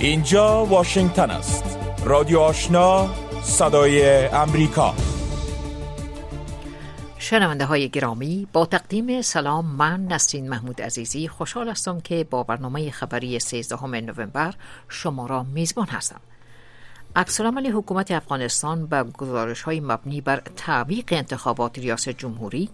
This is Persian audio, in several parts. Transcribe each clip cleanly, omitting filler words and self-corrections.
اینجا واشنگتن است. رادیو آشنا، صدای امریکا. شنونده های گرامی، با تقدیم سلام، من نسرین محمود عزیزی خوشحال هستم که با برنامه خبری 13 نوامبر شما را میزبان هستم. عکس‌العمل حکومت افغانستان به گزارش‌های مبنی بر تعویق انتخابات ریاست جمهوری،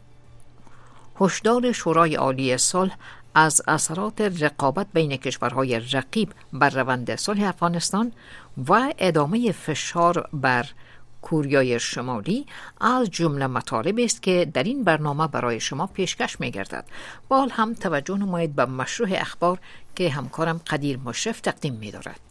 هشدار شورای عالی صلح از اثرات رقابت بین کشورهای رقیب بر روند صلح افغانستان و ادامه فشار بر کوریای شمالی از جمله مطالبی است که در این برنامه برای شما پیشکش می‌گردد. با حال هم توجه نمایید به مشروع اخبار که همکارم قدیر مشرف تقدیم می‌دارد.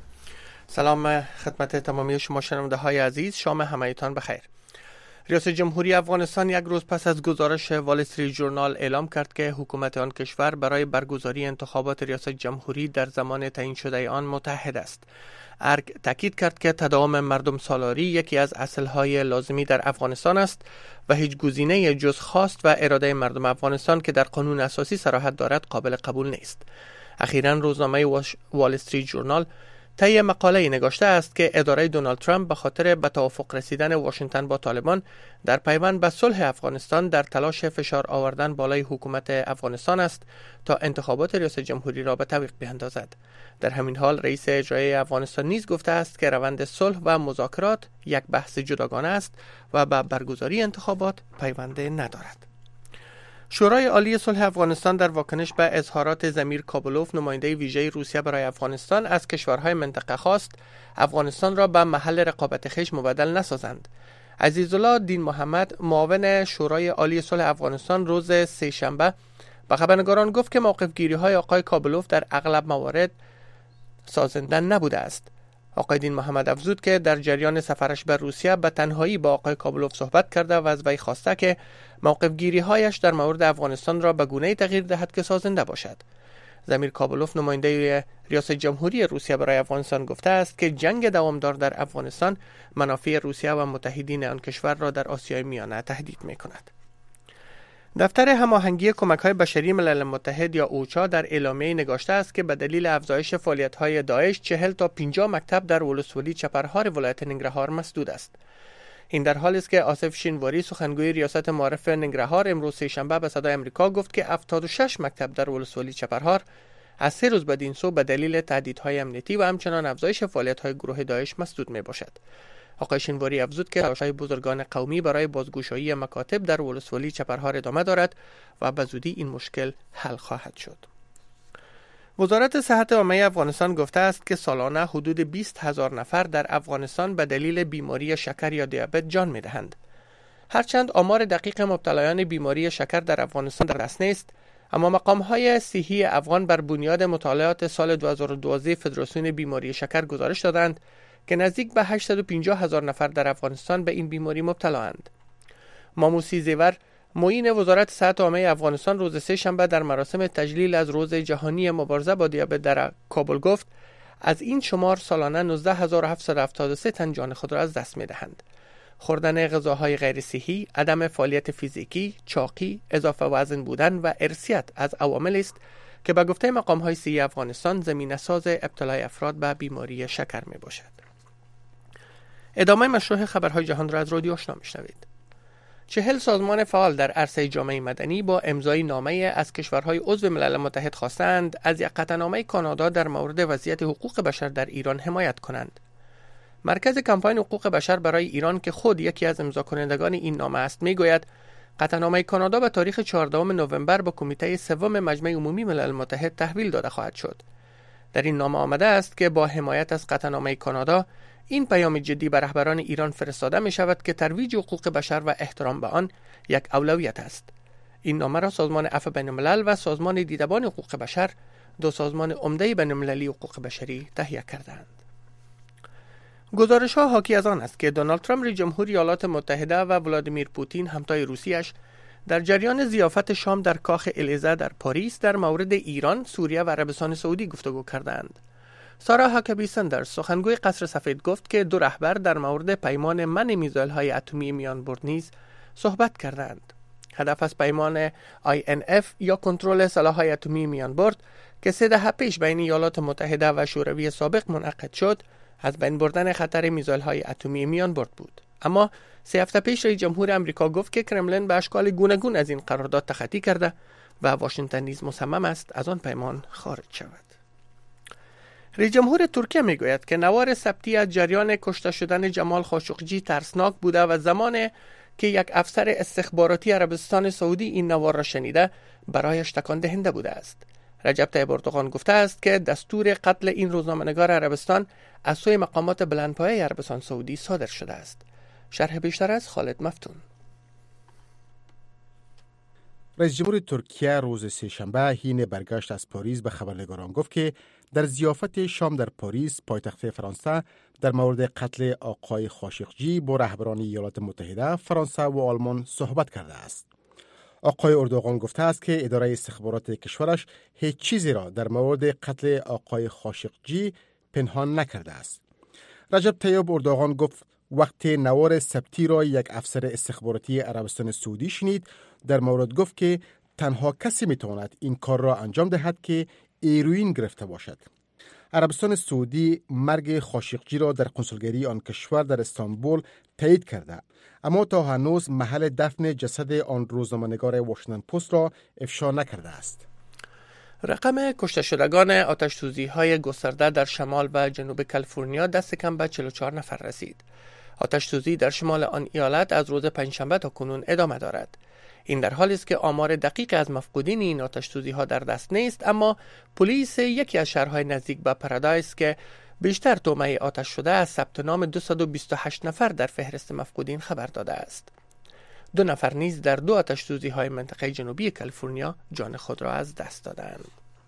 سلام خدمت تمامی شما شنونده های عزیز، شام همه‌تان بخیر. ریاست جمهوری افغانستان یک روز پس از گزارش وال استریت ژورنال اعلام کرد که حکومت آن کشور برای برگزاری انتخابات ریاست جمهوری در زمان تعیین شده آن متحد است. ارگ تاکید کرد که تداوم مردم سالاری یکی از اصل‌های لازمی در افغانستان است و هیچ گزینه‌ای جز خواست و اراده مردم افغانستان که در قانون اساسی صراحت دارد قابل قبول نیست. اخیراً روزنامه وال استریت ژورنال طی مقاله‌ای نگاشته است که اداره دونالد ترامپ به خاطر به توافق رسیدن واشنگتن با طالبان در پیوند به صلح افغانستان در تلاش فشار آوردن بالای حکومت افغانستان است تا انتخابات ریاست جمهوری را به تعویق بیندازد. در همین حال رئیس اجرایی افغانستان نیز گفته است که روند صلح و مذاکرات یک بحث جداگانه است و به برگزاری انتخابات پیوند ندارد. شورای عالی صلح افغانستان در واکنش به اظهارات زمیر کابلوف، نماینده ویژه روسیه برای افغانستان، از کشورهای منطقه خواست افغانستان را به محل رقابت خویش مبدل نسازند. عزیزالله دین محمد، معاون شورای عالی صلح افغانستان، روز سه‌شنبه به خبرنگاران گفت که موقف‌گیری‌های آقای کابلوف در اغلب موارد سازنده نبوده است. آقای دین محمد افزود که در جریان سفرش به روسیه به تنهایی با آقای کابلوف صحبت کرده و از وی خواسته که موقف‌گیری‌هایش در مورد افغانستان را به گونه‌ای تغییر دهد که سازنده باشد. زمیر کابلوف، نماینده ریاست جمهوری روسیه برای افغانستان، گفته است که جنگ دوامدار در افغانستان منافع روسیه و متحدین آن کشور را در آسیای میانه تهدید می‌کند. دفتر هماهنگی کمک‌های بشری ملل متحد یا اوچا در اعلامیه نگاشته است که به دلیل افزایش فعالیت‌های داعش 40 تا 50 مکتب در ولسوالی چپرهار ولایت ننگرهار مسدود است. این در حالی است که آصف شینواری، سخنگوی ریاست معارف ننگرهار، امروز سه‌شنبه به صدای آمریکا گفت که 76 مکتب در ولسوالی چپرهار از 3 روز بدین سو به دلیل تهدیدهای امنیتی و همچنان افزایش فعالیت‌های گروه داعش مسدود می‌باشد. آقای شینواری افزود که تلاش‌های بزرگان قومی برای بازگشایی مکاتب در ولسوالی چپرهار ادامه دارد و به زودی این مشکل حل خواهد شد. وزارت صحت عامه افغانستان گفته است که سالانه حدود 20,000 نفر در افغانستان به دلیل بیماری شکر یا دیابت جان می‌دهند. هرچند آمار دقیق مبتلایان بیماری شکر در افغانستان در دست نیست، اما مقام‌های صحی افغان بر بنیاد مطالعات سال 2012 فدراسیون بیماری شکر گزارش دادند که نزدیک به 850,000 نفر در افغانستان به این بیماری مبتلااند. ماموسی زیور، معین وزارت صحت عامه افغانستان، روز سه‌شنبه در مراسم تجلیل از روز جهانی مبارزه با دیابت در کابل گفت از این شمار سالانه 19,773 تن جان خود را از دست می‌دهند. خوردن غذاهای غیر صحی، عدم فعالیت فیزیکی، چاقی، اضافه وزن بودن و ارثیت از عوامل است که به گفته مقام‌های صحی افغانستان زمینه‌ساز ابتلای افراد به بیماری شکر میباشد. ادامه مشروع خبرهای جهان را از رادیو آشنا میشنوید. 40 سازمان فعال در عرصه جامعه مدنی با امضای نامه از کشورهای عضو ملل متحد خواستند از یک قطعنامه کانادا در مورد وضعیت حقوق بشر در ایران حمایت کنند. مرکز کمپاین حقوق بشر برای ایران که خود یکی از امضا کنندگان این نامه است میگوید قطعنامه کانادا به تاریخ 14 نوامبر به کمیته سوم مجمع عمومی ملل متحد تحویل داده خواهد شد. در این نامه آمده است که با حمایت از قطعنامه کانادا این پیام جدی به رهبران ایران فرستاده می شود که ترویج حقوق بشر و احترام به آن یک اولویت است. این نامه را سازمان عفو بین‌الملل و سازمان دیدبان حقوق بشر، دو سازمان عمده بین‌المللی حقوق بشری، تهیه کردند. گزارش‌ها حاکی از آن است که دونالد ترامپ رئیس جمهور ایالات متحده و ولادیمیر پوتین همتای روسیش در جریان ضیافت شام در کاخ الیزه در پاریس در مورد ایران، سوریه و عربستان سعودی گفتگو کردند. سارا هاکبی سندرز، سخنگوی قصر سفید، گفت که دو رهبر در مورد پیمان منع میزایل‌های اتمی میانبرد نیز صحبت کردند. هدف از پیمان INF یا کنترل سلاح‌های اتمی میانبرد که 3 دهه پیش بین ایالات متحده و شوروی سابق منعقد شد، از بین بردن خطر میزایل‌های اتمی میان برد بود. اما 3 هفته پیش رئیس جمهور آمریکا گفت که کرملین به اشکال گوناگون از این قرارداد تخطی کرده و واشنگتن نیز مصمم است از آن پیمان خارج شود. رئیس جمهور ترکیه میگوید که نوار ثبتی از جریان کشته شدن جمال خاشقجی ترسناک بوده و زمانی که یک افسر استخباراتی عربستان سعودی این نوار را شنیده برایش تکان دهنده بوده است. رجب طیب اردوغان گفته است که دستور قتل این روزنامه‌نگار عربستان از سوی مقامات بلندپایه عربستان سعودی صادر شده است. شرح بیشتر از خالد مفتون. رئیس جمهور ترکیه روز سه‌شنبه حین برگشت از پاریس به خبرنگاران گفت که در ضیافت شام در پاریس پایتخت فرانسه در مورد قتل آقای خاشقجی با رهبران ایالات متحده، فرانسه و آلمان صحبت کرده است. آقای اردوغان گفته است که اداره استخبارات کشورش هیچ چیزی را در مورد قتل آقای خاشقجی پنهان نکرده است. رجب طیب اردوغان گفت وقتی نوار ثبتی را یک افسر استخباراتی عربستان سعودی شنید، در مورد گفت که تنها کسی میتواند این کار را انجام دهد که هیروئین گرفته باشد. عربستان سعودی مرگ خاشقجی را در کنسولگری آن کشور در استانبول تایید کرده، اما تا هنوز محل دفن جسد آن روزنامه‌نگار واشنگتن پست را افشا نکرده است. رقم کشته شدگان آتش‌سوزی‌های گسترده در شمال و جنوب کالیفرنیا دست کم به 44 نفر رسید. آتش‌سوزی در شمال آن ایالت از روز پنجشنبه تا کنون ادامه دارد. این در حالی است که آمار دقیق از مفقودین این آتش‌سوزی‌ها در دست نیست، اما پلیس یکی از شهرهای نزدیک به پارادایس که بیشتر طعمه آتش شده از ثبت نام 228 نفر در فهرست مفقودین خبر داده است. 2 نفر نیز در 2 آتش‌سوزی‌های منطقه جنوبی کالیفرنیا جان خود را از دست دادند.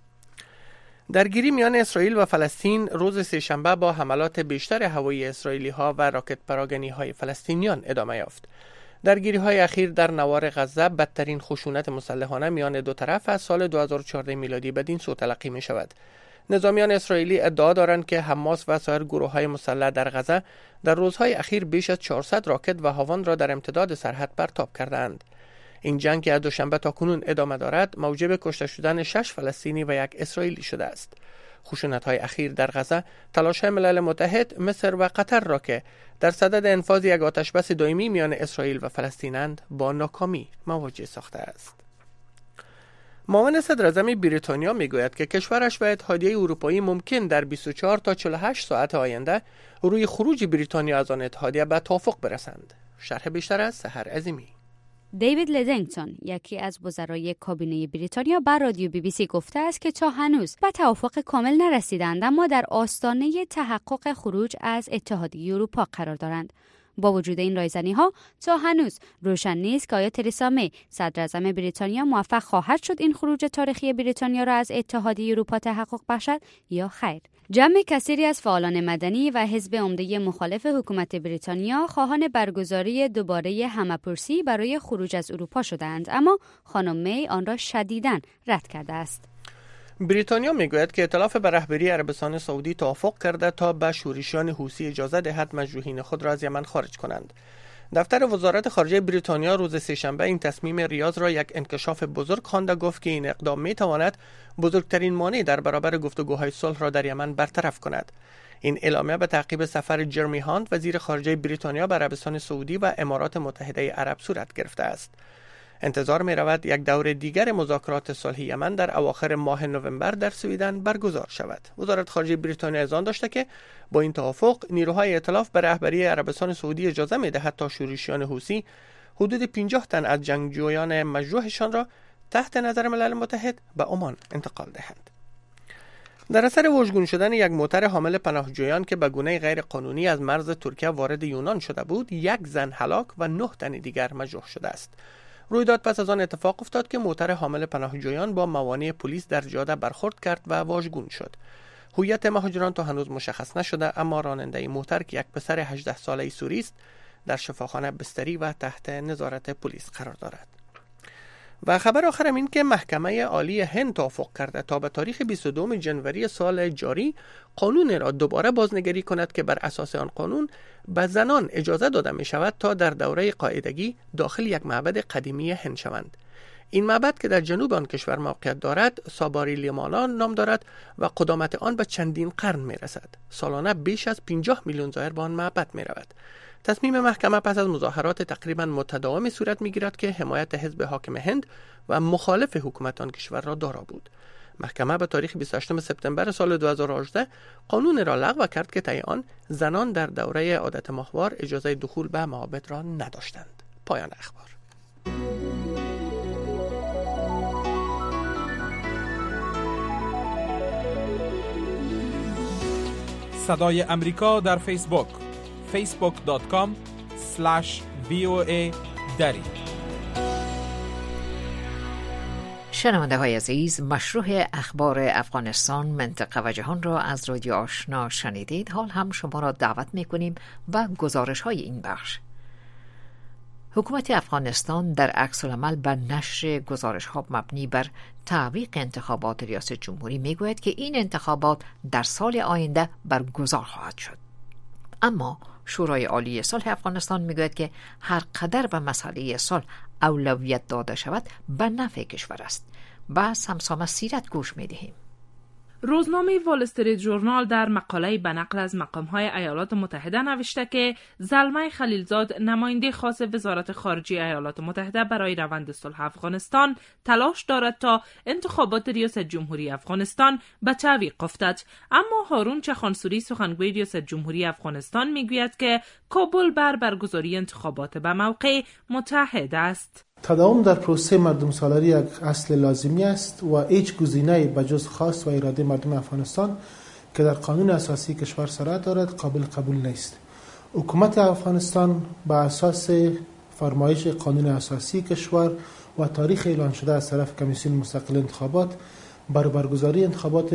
درگیری میان اسرائیل و فلسطین روز سه‌شنبه با حملات بیشتر هوایی اسرائیلی‌ها و راکت پراگنی‌های فلسطینیان ادامه یافت. درگیری‌های اخیر در نوار غزه بدترین خشونت مسلحانه میان دو طرف از سال 2014 میلادی بدین سو تلقی می شود. نظامیان اسرائیلی ادعا دارند که حماس و سایر گروه‌های مسلح در غزه در روزهای اخیر بیش از 400 راکت و هاون را در امتداد سرحد پرتاب کردند. این جنگ که از دوشنبه تا کنون ادامه دارد موجب کشته شدن 6 فلسطینی و 1 اسرائیلی شده است. خشونت‌های اخیر در غزه تلاش‌های ملل متحد، مصر و قطر را که در صدد انفاذ یک آتش‌بس دائمی میان اسرائیل و فلسطینند با ناکامی مواجه ساخته است. معاون صدراعظم بریتانیا میگوید که کشورش و اتحادیه اروپایی ممکن در 24 تا 48 ساعت آینده روی خروج بریتانیا از آن اتحادیه به توافق برسند. شرح بیشتر از سحر عظیمی. دیوید لدینگتون، یکی از وزرای کابینه بریتانیا، بر رادیو BBC گفته است که تا هنوز به توافق کامل نرسیدند، اما در آستانه تحقق خروج از اتحادیه اروپا قرار دارند. با وجود این رایزنی‌ها تا هنوز روشن نیست که آیا تریسا می، صدراعظم بریتانیا، موفق خواهد شد این خروج تاریخی بریتانیا را از اتحادیه اروپا تحقق بخشد یا خیر. جمع کثیری از فعالان مدنی و حزب عمده مخالف حکومت بریتانیا خواهان برگزاری دوباره همه‌پرسی برای خروج از اروپا شدند، اما خانم می آن را شدیداً رد کرده است. بریتانیا میگوید که ائتلاف به رهبری عربستان سعودی توافق کرده تا به شورشیان حوثی اجازه دهد مجروحین خود را از یمن خارج کنند. دفتر وزارت خارجه بریتانیا روز سه‌شنبه این تصمیم ریاض را یک انکشاف بزرگ خوانده، گفت که این اقدام میتواند بزرگترین مانع در برابر گفتگوهای صلح را در یمن برطرف کند. این اعلامیه به تعقیب سفر جرمی هانت، وزیر خارجه بریتانیا، به عربستان سعودی و امارات متحده عرب صورت گرفته است. انتظار می رود یک دور دیگر مذاکرات صلح یمن در اواخر ماه نوامبر در سویدن برگزار شود. وزارت خارجه بریتانیا اذعان داشته که با این توافق نیروهای ائتلاف به رهبری عربستان سعودی اجازه می دهد تا شورشیان حوثی حدود 50 تن از جنگجویان مجروحشان را تحت نظر ملل متحد به عمان انتقال دهند. در اثر واژگون شدن یک موتر حامل پناهجویان که به گونه غیر قانونی از مرز ترکیه وارد یونان شده بود، 1 زن هلاک و 9 تن دیگر مجروح شده است. رویداد پس از آن اتفاق افتاد که موتر حامل پناهجویان با موانع پلیس در جاده برخورد کرد و واژگون شد. هویت مهاجران تا هنوز مشخص نشده، اما راننده موتر که یک پسر 18 ساله سوری است در شفاخانه بستری و تحت نظارت پلیس قرار دارد. و خبر آخرم این که محکمه عالی هند توافق کرده تا به تاریخ 22 جنوری سال جاری قانون را دوباره بازنگری کند که بر اساس آن قانون به زنان اجازه داده می شود تا در دوره قاعدگی داخل یک معبد قدیمی هند شوند. این معبد که در جنوب آن کشور موقعیت دارد ساباری لیمانان نام دارد و قدامت آن به چندین قرن می رسد. سالانه بیش از 50 میلیون زائر به آن معبد می رود. تصمیم محکمه پس از مظاهرات تقریبا متداوم صورت می گیرد که حمایت حزب حاکم هند و مخالف حکومت آن کشور را دارا بود. محکمه به تاریخ 28 سپتامبر سال 2018 قانون را لغو کرد که طی آن زنان در دوره عادت ماهوار اجازه دخول به معابد را نداشتند. پایان اخبار. صدای امریکا در فیسبوک facebook.com/VOA دری. شنونده های عزیز، مشروع اخبار افغانستان، منطقه و جهان را از رادیو آشنا شنیدید. حال هم شما را دعوت می‌کنیم و گزارش های این بخش. حکومت افغانستان در عکس العمل به نشر گزارش ها مبنی بر تعویق انتخابات ریاست جمهوری میگوید که این انتخابات در سال آینده برگزار خواهد شد. اما شورای عالی صلح افغانستان میگوید که هر قدر به مسئله صلح اولویت داده شود به نفع کشور است. با سمسامه سیرت گوش میدهیم. روزنامه وال استریت ژورنال در مقاله به نقل از مقام‌های ایالات متحده نوشته که زلمه خلیلزاد، نماینده خاص وزارت خارجه ایالات متحده برای روند صلح افغانستان، تلاش دارد تا انتخابات ریاست جمهوری افغانستان به تعویق افتد. اما هارون چخانسوری، سخنگوی ریاست جمهوری افغانستان، میگوید که کابل بر برگزاری انتخابات به موقع متحد است. تداوم در پروسه مردم سالاری یک اصل لازمی است و هیچ گزینه‌ای بجز خواست و اراده مردم افغانستان که در قانون اساسی کشور صورت دارد قابل قبول نیست. حکومت افغانستان بر اساس فرمایش قانون اساسی کشور و تاریخ اعلان شده از طرف کمیسیون مستقل انتخابات بر برگزاری انتخابات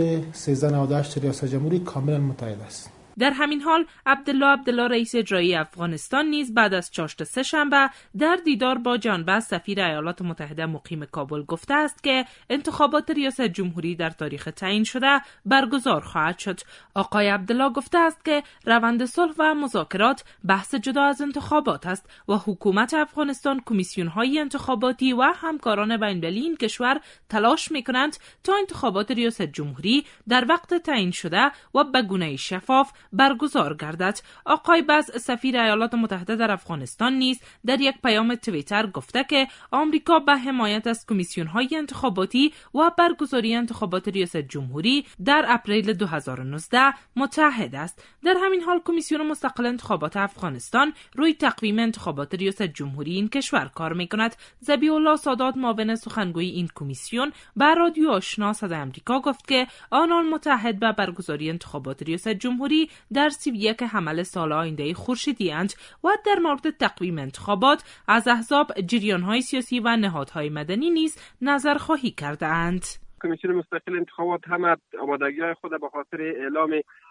1398 ریاست جمهوری کاملا متحد است. در همین حال عبدالله رئیس اجرایی افغانستان نیز بعد از چاشت سه‌شنبه در دیدار با جان بس سفیر ایالات متحده مقیم کابل گفته است که انتخابات ریاست جمهوری در تاریخ تعیین شده برگزار خواهد شد. آقای عبدالله گفته است که روند صلح و مذاکرات بحث جدا از انتخابات است و حکومت افغانستان، کمیسیون‌های انتخاباتی و همکاران بین‌المللی این کشور تلاش می‌کنند تا انتخابات ریاست جمهوری در وقت تعیین شده و به گونه شفاف برگزار گردد. آقای بس سفیر ایالات متحده در افغانستان نیز در یک پیام توییتر گفته که آمریکا به حمایت از کمیسیون‌های انتخاباتی و برگزاری انتخابات ریاست جمهوری در اپریل 2019 متحد است. در همین حال کمیسیون مستقل انتخابات افغانستان روی تقویم انتخابات ریاست جمهوری این کشور کار می‌کند. ذبیح الله سادات، معاون سخنگوی این کمیسیون، به رادیو آشنا صدای آمریکا گفت که آنان متحد به برگزاری انتخابات ریاست جمهوری در 31 حمل سال آینده خورشیدی اند و در مورد تقویم انتخابات از احزاب، جریان‌های سیاسی و نهادهای مدنی نیز نظرخواهی کرده اند. کمیسیون مستقل انتخابات هم آمادگی‌های خود به خاطر اعلام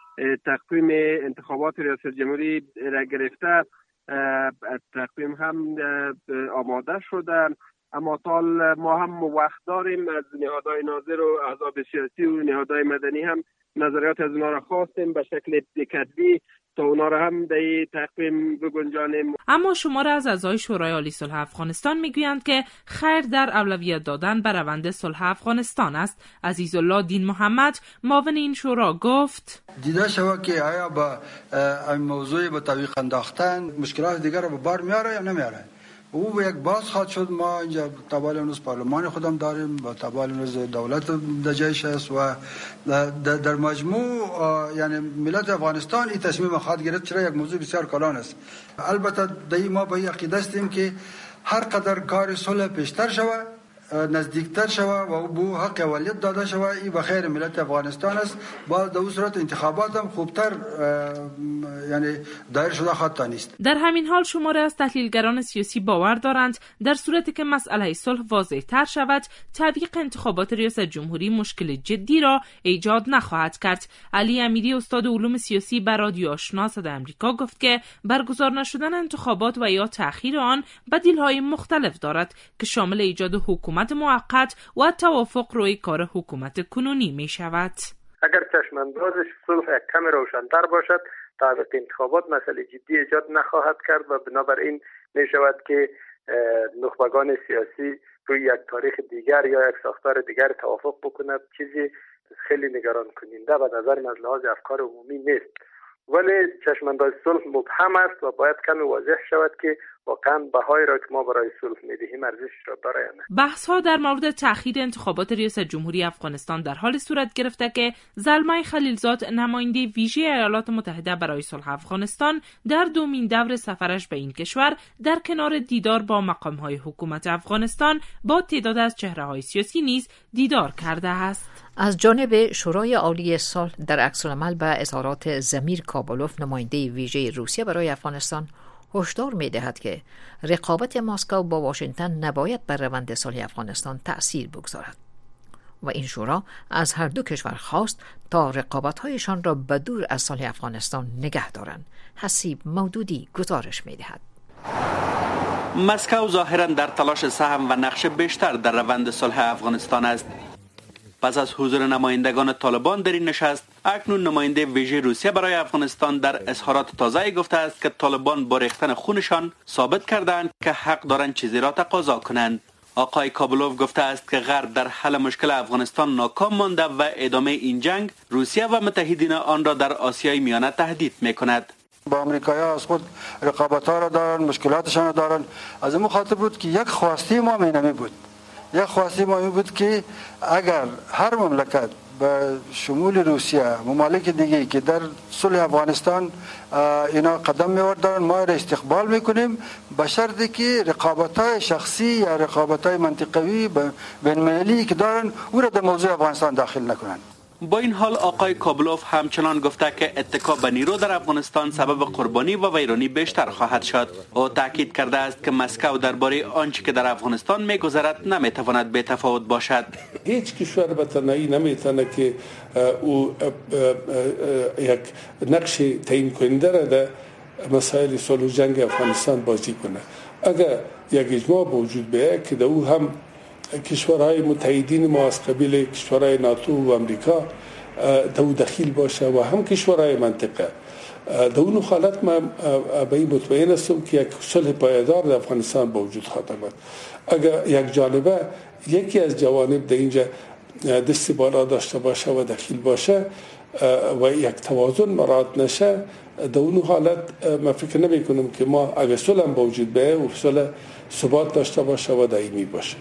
تقویم انتخابات ریاست جمهوری را گرفته. تقویم هم آماده شده، اما طال ما هم وقت داریم. از نهادهای ناظر و احزاب سیاسی و نهادهای مدنی هم نظریات از اونا را خواستیم به شکل کتبی تا اونا را هم در تقویم بگنجانیم. اما شمار از اعضای شورای عالی صلح افغانستان میگویند که خیر در اولویت دادن به روند صلح افغانستان است. عزیزالله دین محمد، معاون این شورا، گفت دیده شود که آیا با این موضوع به تعویق انداختن مشکلات دیگر را به بار میاره یا نمیاره. او به یک باز خواهد شد. ما اینجا تابال امروز پارلمان خودم داریم و تابال امروز دولت دجایش است و در مجموع یعنی ملت افغانستان این تصمیم خواهد گرفت، چرا یک موضوع بسیار کلان است. البته دایی ما به این عقیده هستیم که هر قدر کار صلح پیشتر شود، نزدیکتر شود و به حق اولیت داده شود، این به خیر ملت افغانستان است. با در صورت انتخابات هم خوبتر یعنی دایر شده خواهد تانست. در همین حال شماره از تحلیلگران سیاسی باور دارند در صورتی که مسئله صلح واضح تر شود، تعویق انتخابات ریاست جمهوری مشکل جدی را ایجاد نخواهد کرد. علی امیری، استاد علوم سیاسی، به رادیو آشنا صدای آمریکا گفت که برگزار نشدن انتخابات و یا تأخیر آن بدیل‌های مختلف دارد که شامل ایجاد حکومت موقت و توافق روی کار حکومت کنونی می شود. اگر چشماندازش صلح یک کم روشن‌تر باشد، تعویق انتخابات مسئله جدی ایجاد نخواهد کرد و بنابراین می شود که نخبگان سیاسی روی یک تاریخ دیگر یا یک ساختار دیگر توافق بکنه چیزی خیلی نگران کننده و نظر من از لحاظ افکار عمومی نیست. ولی چشمانداز صلح مبهم است و باید کمی واضح شود که واقعا بهای را که ما برای صلح میدهیم ارزشش را داره یا نه. بحث ها در مورد تأخیر انتخابات ریاست جمهوری افغانستان در حال صورت گرفته که زلمه خلیلزاد نماینده ویژه ایالات متحده برای صلح افغانستان در دومین دور سفرش به این کشور در کنار دیدار با مقام‌های حکومت افغانستان با تعداد از چهره‌های سیاسی نیز دیدار کرده است. از جانب شورای عالی صلح در عکس‌العمل به اظهارات زمیر کابالوف نماینده ویژه روسیه برای افغانستان هشدار می‌دهد که رقابت مسکو با واشنگتن نباید بر روند صلح افغانستان تأثیر بگذارد و این شورا از هر دو کشور خواست تا رقابت‌هایشان را بدور از صلح افغانستان نگه دارند. حسیب مودودی گزارش می‌دهد. مسکو ظاهراً در تلاش سهم و نقش بیشتر در روند صلح افغانستان است. پس از حضور نمایندگان طالبان در این نشست، اکنون نماینده ویژه روسیه برای افغانستان در اظهارات تازه گفته است که طالبان با ریختن خونشان ثابت کردند که حق دارند چیزی را تقاضا کنند. آقای کابلوف گفته است که غرب در حل مشکل افغانستان ناکام مانده و ادامه این جنگ روسیه و متحدین آن را در آسیای میانه تهدید می‌کند. با آمریکایی‌ها از خود رقابت‌ها را دارند، مشکلاتشان را دارند. از این خاطر بود که یک خواسته ما می بود. یک خواسته ما بود که اگر هر مملکت به شمول روسیه ممالک دیگه که در صلح افغانستان اینا قدم می‌وردن ما را استقبال میکنیم به شرطی که رقابت‌های شخصی یا رقابت‌های منطقوی بین‌المللی که دارن او را در موضوع افغانستان داخل نکنند. با این حال آقای کابلوف همچنان گفته که اتکا به نیرو در افغانستان سبب قربانی و ویرانی بیشتر خواهد شد. او تاکید کرده است که مسکو درباره آنچه که در افغانستان می‌گذرد نمی‌تواند بی‌تفاوت باشد. هیچ کشور به تنهایی نمی‌تونه که او یک نقش تعیین کننده را در مسائل صلح و جنگ افغانستان بازی کنه. اگر یک اجماع وجود بیاید که او هم کشورهای متحدین ما از قبیل کشورهای ناتو و امریکا دو دخیل باشه و هم کشورهای منطقه در اون حالت ما به این مطمئن هستم که یک صلح پایدار در افغانستان با وجود خواهد آمد. اگر یک جانبه یکی از جوانب در اینجا دست بالا داشته باشه و دخیل باشه و یک توازن مراعات نشه در اون حالت من فکر نمی کنم که ما اگر صلح با وجود بیاید و صلح ثبات داشته باشه و دائمی باشه.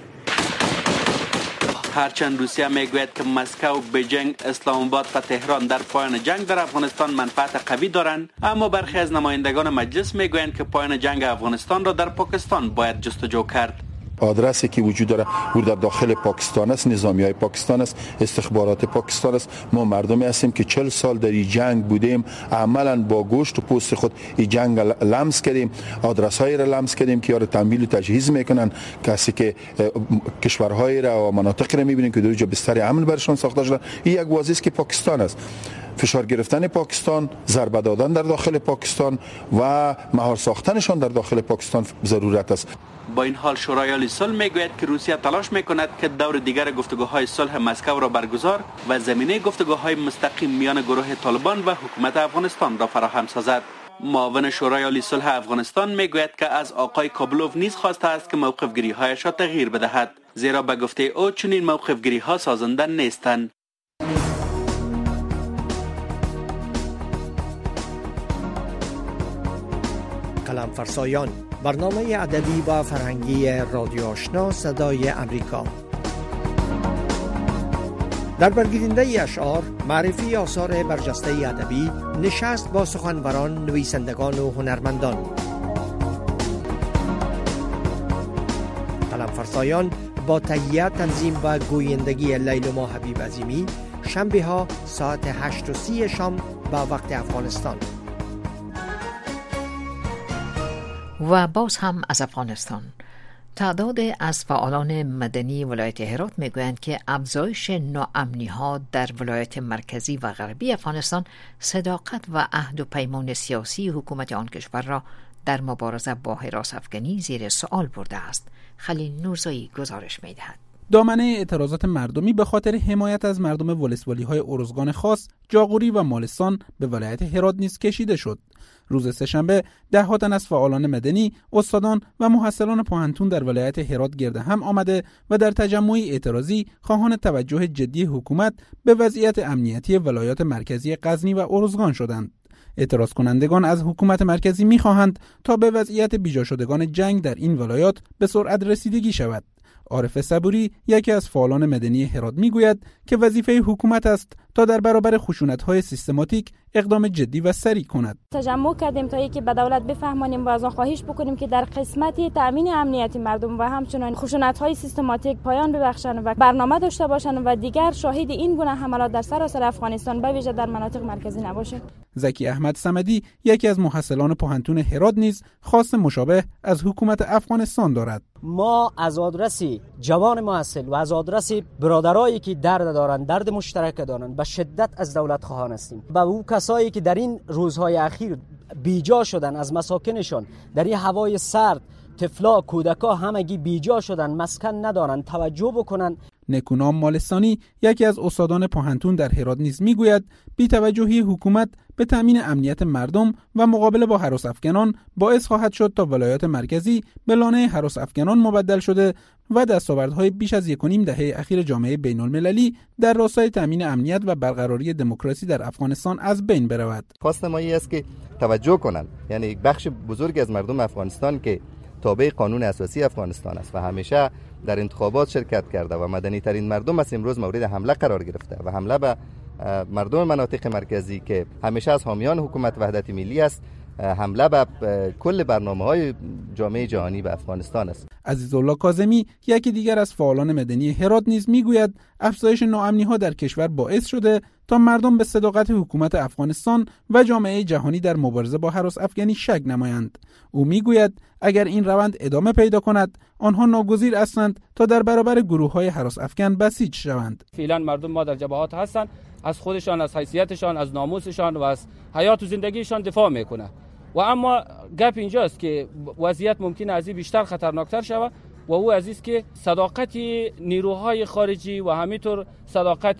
هرچند روسیه میگوید که مسکو، بیجینگ، اسلام آباد و تهران در پایان جنگ در افغانستان منفعت قوی دارند، اما برخی از نمایندگان مجلس میگویند که پایان جنگ افغانستان را در پاکستان باید جستجو کرد. آدرسی که وجود داره او در داخل پاکستان است، نظامیای پاکستان است، استخبارات پاکستان است. ما مردمی هستیم که 40 سال در این جنگ بودیم، عملا با گوشت و پوست خود این جنگ لمس کردیم، آدرس‌های را لمس کردیم که یار تمویل و تجهیز میکنن، کسی که کشورهای را و مناطق را میبینیم که در اونجا بستر امن برشان ساخته شده. این یک واضحه است که پاکستان است. فشار گرفتن پاکستان، ضربه دادن در داخل پاکستان و مهار ساختنشان در داخل پاکستان ضرورت است. با این حال شورای عالی صلح میگوید که روسیه تلاش میکند که دور دیگر گفتگوهای صلح مسکو را برگزار و زمینه گفتگوهای مستقیم میان گروه طالبان و حکومت افغانستان را فراهم سازد. معاون شورای عالی صلح افغانستان میگوید که از آقای کابلوف نیز خواسته است که موقف گیری هایش را تغییر بدهد، زیرا به گفته او چنین موقف گیری ها سازنده نیستند. قلم فرسایان، برنامه ادبی و فرهنگی رادیو آشنا صدای امریکا. در برگیرنده اشعار، معرفی آثار برجسته ادبی، نشست با سخنوران، نویسندگان و هنرمندان. قلم فرسایان با تهیه، تنظیم و گویندگی لیلما حبیب عظیمی، شنبه ها ساعت 8:30 شام به وقت افغانستان. و باز هم از افغانستان، تعداد از فعالان مدنی ولایت هرات میگویند که افزایش ناامنی‌ها در ولایت مرکزی و غربی افغانستان صداقت و عهد و پیمان سیاسی حکومت آن کشور را در مبارزه با هراس افغانی زیر سوال برده است. خلیل نورزایی گزارش می‌دهد. دامنه اعتراضات مردمی به خاطر حمایت از مردم ولسوالی‌های ارزگان خاص، جاغوری و مالستان به ولایت هرات نیز کشیده شد. روز سه‌شنبه ده‌ها تن از فعالان مدنی، استادان و محصلان پوهنتون در ولایت هرات گرد هم آمده و در تجمعی اعتراضی خواهان توجه جدی حکومت به وضعیت امنیتی ولایات مرکزی غزنی و ارزگان شدند. اعتراض کنندگان از حکومت مرکزی می‌خواهند تا به وضعیت بیجا شدگان جنگ در این ولایات به سرعت رسیدگی شود. عارف صبوری یکی از فعالان مدنی هرات میگوید که وظیفه حکومت است تا در برابر خشونت‌های سیستماتیک اقدام جدی و سریع کند. تجمع کردیم تا اینکه به دولت بفهمانیم و از آن خواهش بکنیم که در قسمت تامین امنیتی مردم و همچنین خشونت‌های سیستماتیک پایان ببخشند و برنامه داشته باشند و دیگر شاهد این گونه حملات در سراسر افغانستان به ویژه در مناطق مرکزی نباشه. زکی احمد صمدی یکی از محصلان پوهنتون هرات نیز خواست مشابه از حکومت افغانستان دارد. ما از آدرس جوان محصل و از آدرس برادرایی که درد دارند، درد مشترک دارند، به شدت از دولت خواهان هستیم. به او کسایی که در این روزهای اخیر بیجا شدن از مساکنشان، در این هوای سرد، طفلا، کودکا همگی بیجا شدن، مسکن ندارند، توجه بکنن. نکونام مالستانی یکی از استادان پوهنتون در هرات نیز میگوید بی‌توجهی حکومت به تامین امنیت مردم و مقابله با هراس افکنان باعث خواهد شد تا ولایات مرکزی به لانه هراس افکنان مبدل شده و دستاوردهای بیش از 1.5 دهه اخیر جامعه بین‌المللی در راستای تامین امنیت و برقراری دموکراسی در افغانستان از بین برود. خواست ما این است که توجه کنند، یعنی یک بخش بزرگی از مردم افغانستان که تابع قانون اساسی افغانستان است و همیشه در انتخابات شرکت کرده و مدنی ترین مردم است، امروز مورد حمله قرار گرفته و حمله به مردم مناطق مرکزی که همیشه از حامیان حکومت وحدت ملی است، حمله به کل برنامه‌های جامعه جهانی به افغانستان است. عزیزالله کاظمی یکی دیگر از فعالان مدنی هرات نیز میگوید افزایش ناامنی‌ها در کشور باعث شده تا مردم به صداقت حکومت افغانستان و جامعه جهانی در مبارزه با هراس افکنی شک نمایند. او میگوید اگر این روند ادامه پیدا کند آنها ناگزیر هستند تا در برابر گروه‌های هراس افکن بسیج شوند. فعلا مردم ما در جبهات هستند، از خودشان، از حیثیتشان، از ناموسشان و از حیات و زندگیشان دفاع میکنه و اما گپ اینجاست که وضعیت ممکنه از این بیشتر خطرناکتر شود و او عزیز که صداقت نیروهای خارجی و همینطور صداقت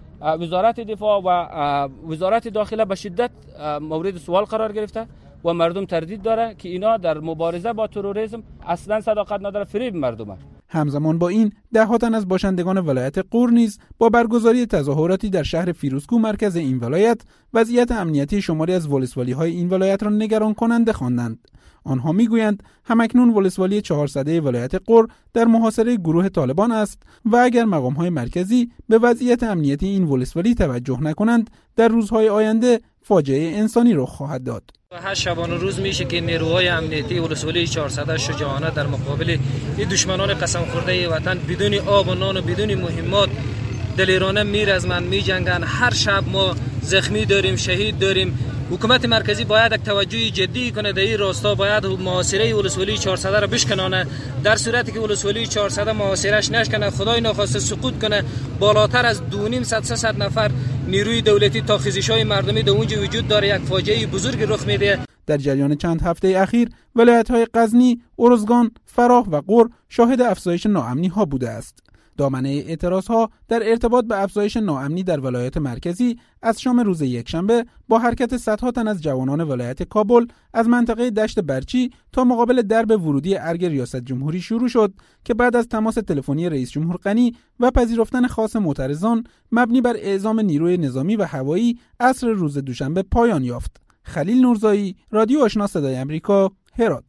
وزارت دفاع و وزارت داخله به شدت مورد سوال قرار گرفته و مردم تردید داره که اینا در مبارزه با تروریسم اصلا صداقت نداره، فریب مردمه. همزمان با این ده‌ها تن از باشندگان ولایت غور نیز با برگزاری تظاهراتی در شهر فیروزکوه مرکز این ولایت وضعیت امنیتی شماری از ولسوالی‌های این ولایت را نگران کننده خواندند. آنها میگویند همکنون ولسوالی 400 ولایت غور در محاصره گروه طالبان است و اگر مقام‌های مرکزی به وضعیت امنیتی این ولسوالی توجه نکنند در روزهای آینده فاجعه انسانی رخ خواهد داد. هر شبانه روز میشه که نیروهای امنیتی ولسوالی 400 شجاعانه در مقابل این دشمنان قسم خورده وطن بدون آب و نان و بدون مهمات دلیرانه میرزمند میجنگن. هر شب ما زخمی داریم، شهید داریم. حکومت مرکزی باید یک توجه جدی کنه در این راستا، باید محاصره ولسوالی 400 را بشکنانه. در صورتی که ولسوالی 400 محاصرهش نشکنه، خدای ناخواسته سقوط کنه، بالاتر از 2.5 نفر نیروی دولتی تا خیزش‌های مردمی در اونجا وجود داره، یک فاجعه بزرگ رخ میده. در جریان چند هفته اخیر ولایت‌های غزنی، ارزگان، فراه و غور شاهد افزایش ناامنی‌ها بوده است. دامنه اعتراضها در ارتباط به افزایش ناامنی در ولایت مرکزی از شام روز یکشنبه با حرکت صدها تن از جوانان ولایت کابل از منطقه دشت برچی تا مقابل درب ورودی ارگ ریاست جمهوری شروع شد که بعد از تماس تلفنی رئیس جمهور غنی و پذیرفتن خواست معترضان مبنی بر اعزام نیروی نظامی و هوایی عصر روز دوشنبه پایان یافت. خلیل نورزایی، رادیو آشنا صدای آمریکا، هرات.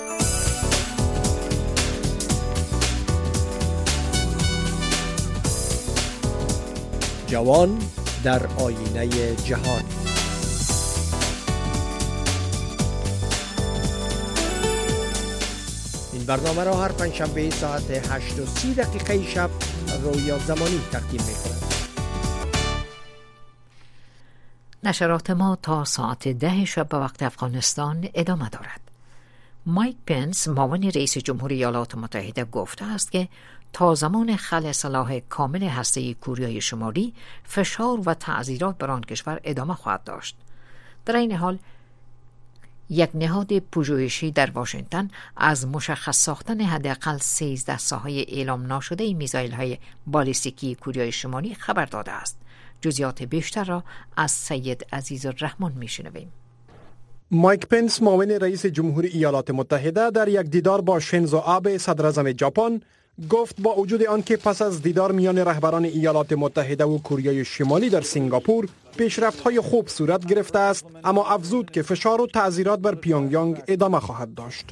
جوان در آینه جهان. این برنامه را هر پنجشنبه ساعت 8:30 شب رویا زمانی تقدیم می‌کند. نشرات ما تا ساعت 10 شب به وقت افغانستان ادامه دارد. مایک پنس معاون رئیس جمهوری ایالات متحده گفته است که تا زمان خلع سلاح کامل هسته‌ای کوریای شمالی فشار و تعزیرات بر آن کشور ادامه خواهد داشت. در این حال یک نهاد پژوهشی در واشنگتن از مشخص ساختن حداقل 13 ساحه اعلام ناشده میزایل‌های بالستیکی کوریای شمالی خبر داده است. جزئیات بیشتر را از سید عزیزالرحمن میشنویم. مایک پنس معاون رئیس جمهور ایالات متحده در یک دیدار با شینزو آبه صدر اعظم ژاپن گفت با وجود آنکه پس از دیدار میان رهبران ایالات متحده و کره شمالی در سنگاپور پیشرفت‌های خوب صورت گرفته است، اما افزود که فشار و تعزیرات بر پیونگیانگ ادامه خواهد داشت.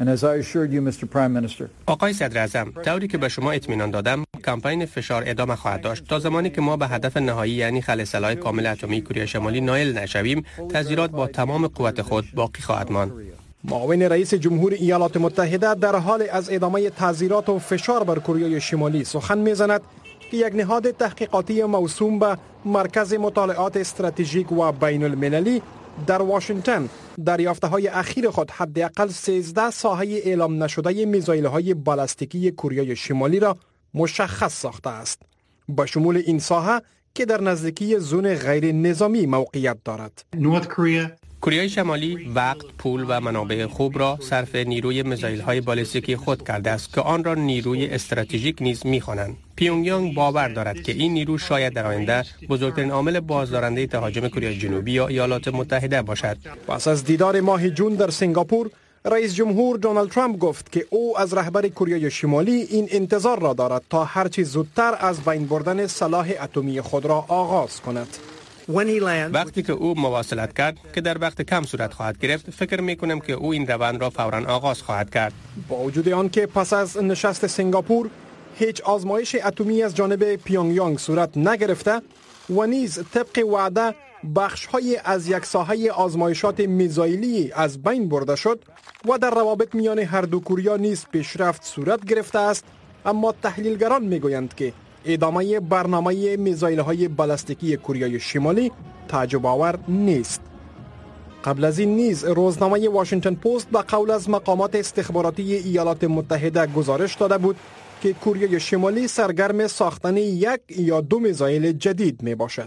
آقای صدر اعظم، طوری که به شما اطمینان دادم، کمپین فشار ادامه خواهد داشت تا زمانی که ما به هدف نهایی یعنی خلع سلاح کامل اتمی کره شمالی نائل نشویم. تعزیرات با تمام قوت خود باقی خواهد ماند. معاون رئیس جمهور ایالات متحده در حال از ادامه تعزیرات و فشار بر کره شمالی سخن می‌زند که یک نهاد تحقیقاتی موسوم به مرکز مطالعات استراتژیک و بین المللی در واشنگتن دریافته‌های اخیر خود حداقل 13 ساحه اعلام نشده میزایل‌های بالستیکی کره شمالی را مشخص ساخته است، با شمول این ساحه که در نزدیکی زون غیر نظامی موقعیت دارد. کره شمالی وقت، پول و منابع خوب را صرف نیروی میزایل‌های بالستیکی خود کرده است که آن را نیروی استراتژیک نیز می‌خوانند. پیونگیانگ باور دارد که این نیرو شاید در آینده بزرگترین عامل بازدارنده تهاجم کره جنوبی یا ایالات متحده باشد. پس از دیدار ماه جون در سنگاپور، رئیس جمهور دونالد ترامپ گفت که او از رهبر کره شمالی این انتظار را دارد تا هرچی زودتر از بین بردن سلاح اتمی خود را آغاز کند. وقتی که او مواصلت کرد که در وقت کم صورت خواهد گرفت، فکر می کنم که او این روند را فوراً آغاز خواهد کرد. با وجود آنکه پس از نشست سنگاپور هیچ آزمایش اتمی از جانب پیونگیانگ صورت نگرفته و نیز طبق وعده بخش‌های از یک ساحه آزمایشات میزایلی از بین برده شد و در روابط میان هر دو کره نیز پیشرفت صورت گرفته است، اما تحلیلگران میگویند که ادامه برنامه میزایل‌های بالستیکی کره شمالی تعجب آور نیست. قبل از این نیز روزنامه واشنگتن پست به قول از مقامات استخباراتی ایالات متحده گزارش داده بود که کره شمالی سرگرم ساختن یک یا دو میزایل جدید می باشد.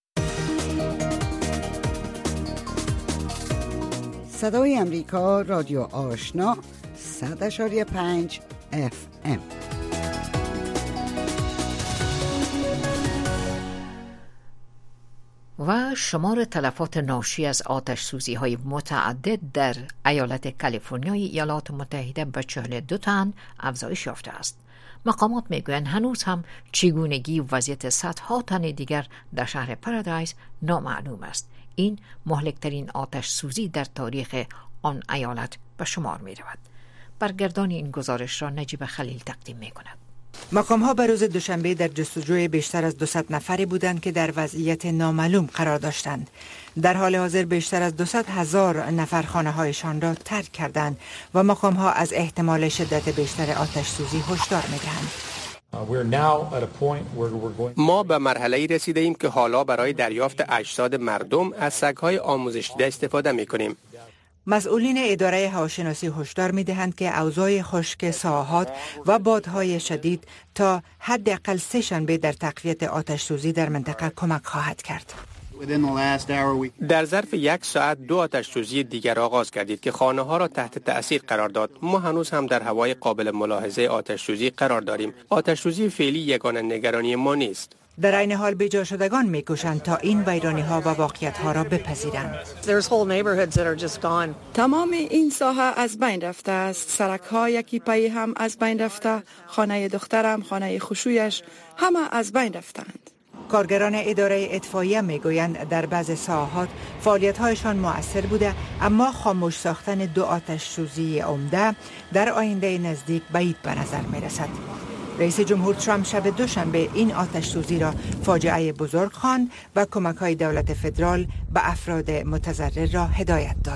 صدای امریکا، رادیو آشنا، 100.5 FM. و شمار تلفات ناشی از آتش سوزی های متعدد در ایالت کالیفرنیای ایالات متحده به 42 تن افزایش یافته است. مقامات میگویند هنوز هم چگونگی و وضعیت صدها تن دیگر در شهر پارادایز نامعلوم است. این مهلکترین آتش سوزی در تاریخ آن ایالت به شمار می رود. برگردان این گزارش را نجیب خلیل تقدیم می کند. مقام‌ها به روز دوشنبه در جستجوی بیشتر از 200 نفری بودند که در وضعیت نامعلوم قرار داشتند. در حال حاضر بیشتر از 200,000 نفر خانه‌هایشان را ترک کردند و مقام‌ها از احتمال شدت بیشتر آتش سوزی هشدار می‌دهند. ما به مرحله‌ای رسیده‌ایم که حالا برای دریافت اجساد مردم از سگ‌های آموزش دیده استفاده می‌کنیم. مسئولین اداره هواشناسی هشدار می‌دهند که اوضاع خشک ساحات و بادهای شدید تا حداقل 3 شنبه در تقویت آتش سوزی در منطقه کمک خواهد کرد. در ظرف 1 ساعت 2 آتش سوزی دیگر آغاز کردید که خانه‌ها را تحت تأثیر قرار داد. ما هنوز هم در هوای قابل ملاحظه آتش سوزی قرار داریم. آتش سوزی فعلی یگانه نگرانی ما نیست. در این حال بیجا شدگان می‌کوشند تا این ویرانی‌ها و واقعیت‌ها را بپذیرند. تمام این ساحه از بین رفته است. سرک‌ها یکی پای هم از بین رفته. خانه دخترم، خانه خوشویش همه از بین رفتند. کارگران اداره اطفائیه میگویند در بعض ساحات فعالیت‌هایشان مؤثر بوده، اما خاموش ساختن 2 آتش سوزی عمده در آینده نزدیک بعید به نظر می‌رسد. رئیس جمهور ترامپ شب دوشنبه این آتش سوزی را فاجعه بزرگ خواند و کمک‌های دولت فدرال به افراد متضرر را هدایت داد.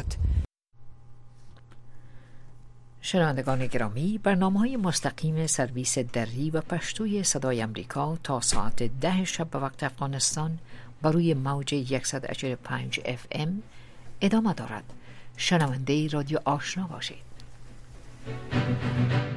شنوندگان گرامی، برنامه‌های مستقیم سرویس دری و پشتوی صدای امریکا تا ساعت 10 شب به وقت افغانستان بر روی موج 100.5 FM ادامه دارد. شنونده رادیو آشنا باشید.